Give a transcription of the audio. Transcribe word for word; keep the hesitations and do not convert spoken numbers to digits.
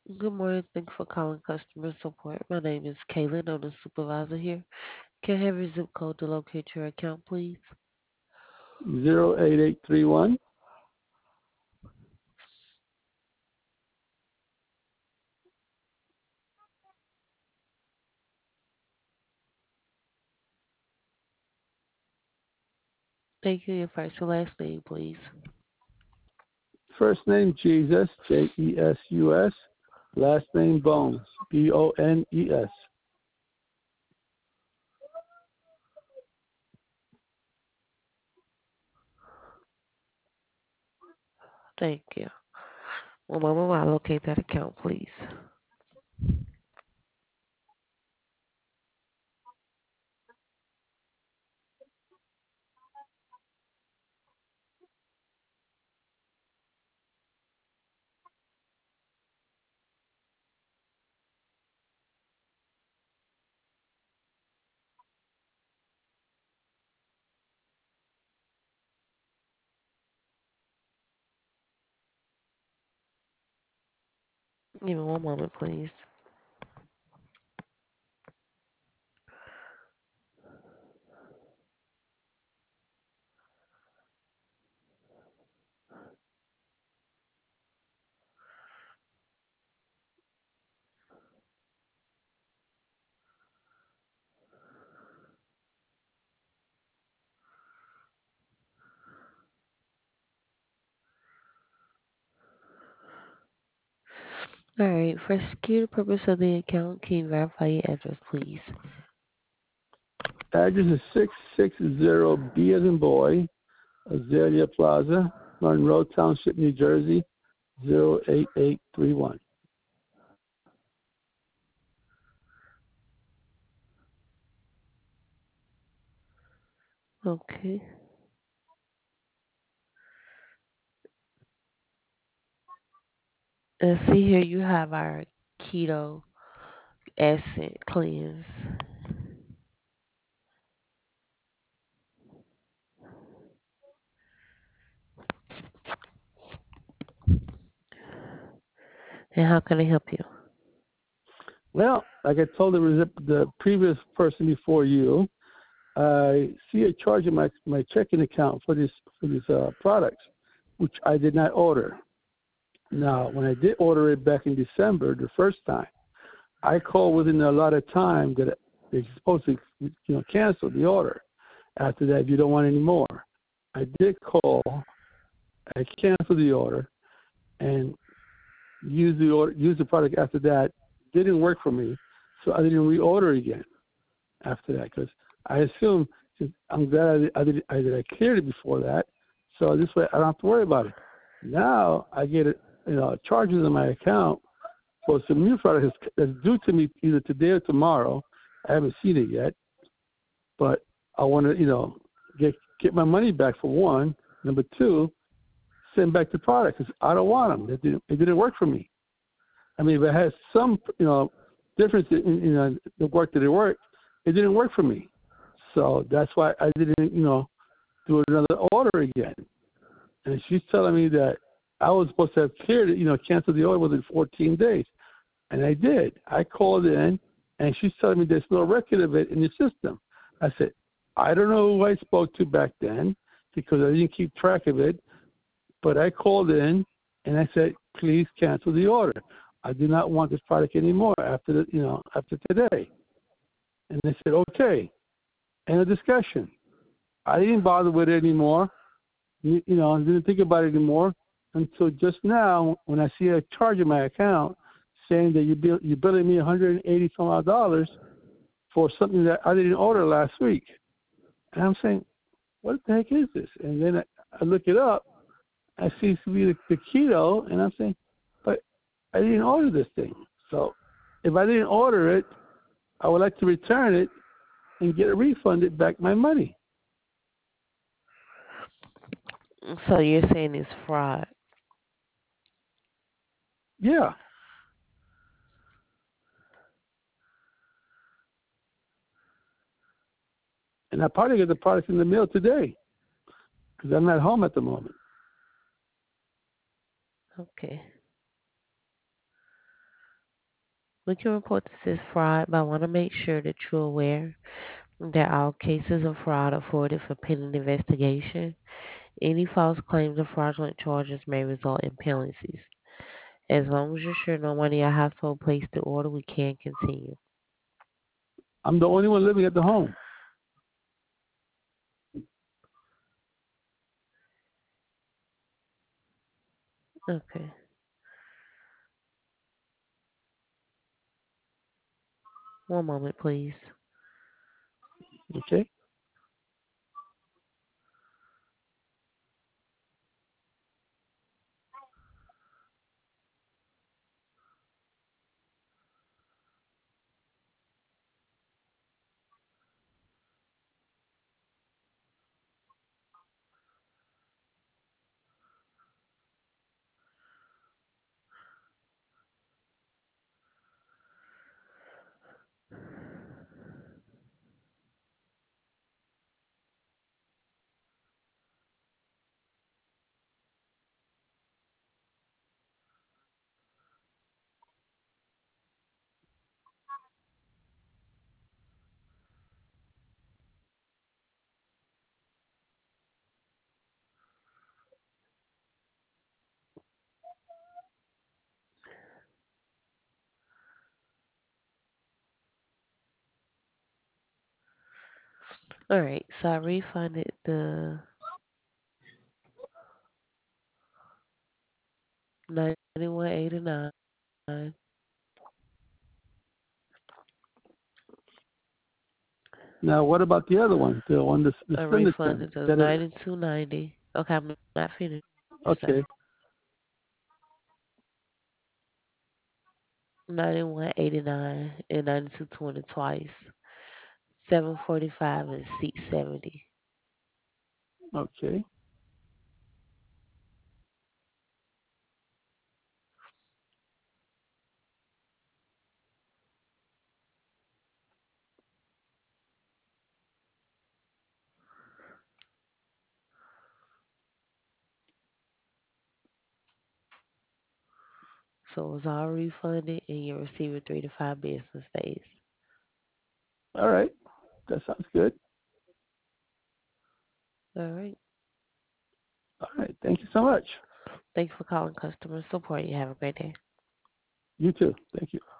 Good morning. Thank you for calling customer support. My name is Kaylin. I'm the supervisor here. Can I have your zip code to locate your account, please? Zero eight eight three one. Thank you. Your first and last name, please. First name Jesus, J E S U S. Last name Bones, B O N E S. Thank you. One moment while I locate that account, please. Give me one moment, please. All right. For security purpose of the account, can you verify your address, please? Address is six six zero B as in boy, Azalea Plaza, Monroe Township, New Jersey, zero eight eight three one. Okay. And see here, you have our keto acid cleanse. And how can I help you? Well, like I told the, the previous person before you, I see a charge in my, my checking account for this for these uh, products, which I did not order. Now, when I did order it back in December, the first time, I called within a lot of time that they're supposed to, you know, cancel the order. After that, if you don't want any more, I did call. I canceled the order and used the order, used the product after that. Didn't work for me, so I didn't reorder again after that because I assumed I'm glad I, I did I, did I cleared it before that, so this way I don't have to worry about it. Now I get it, you know, charges in my account for some new product that's due to me either today or tomorrow. I haven't seen it yet, but I want to, you know, get get my money back for one. Number two, send back the product because I don't want them. It didn't, it didn't work for me. I mean, if it has some, you know, difference in, in, in the work that it worked, it didn't work for me. So that's why I didn't, you know, do another order again. And she's telling me that I was supposed to have cleared it, you know, canceled the order within fourteen days. And I did. I called in, and she's telling me there's no record of it in the system. I said, I don't know who I spoke to back then because I didn't keep track of it, but I called in, and I said, please cancel the order. I do not want this product anymore after the, you know, after today. And they said, okay. End of discussion. I didn't bother with it anymore. You, you know, I didn't think about it anymore until just now when I see a charge in my account saying that you bill, you're billing me one hundred eighty some odd dollars for something that I didn't order last week. And I'm saying, what the heck is this? And then I, I look it up. I see it to be the, the keto, and I'm saying, but I didn't order this thing. So if I didn't order it, I would like to return it and get it refunded back my money. So you're saying it's fraud. Yeah. And I probably get the product in the mail today because I'm not home at the moment. Okay. We can report this as fraud, but I want to make sure that you're aware that all cases of fraud are forwarded for pending investigation. Any false claims or fraudulent charges may result in penalties. As long as you're sure no one in your household placed the order, we can continue. I'm the only one living at the home. Okay. One moment, please. Okay. All right. So I refunded the ninety-one eighty-nine. Now, what about the other one? The one that's the I Cinnamon. refunded the That is ninety-two ninety. Okay, I'm not finished, sir. okay. ninety-one eighty-nine and ninety-two twenty twice. seven forty-five and six seventy. Okay. So it was all refunded and you receive it three to five business days. All right. That sounds good. All right. All right. Thank you so much. Thank you for calling customer support. You have a great day. You too. Thank you.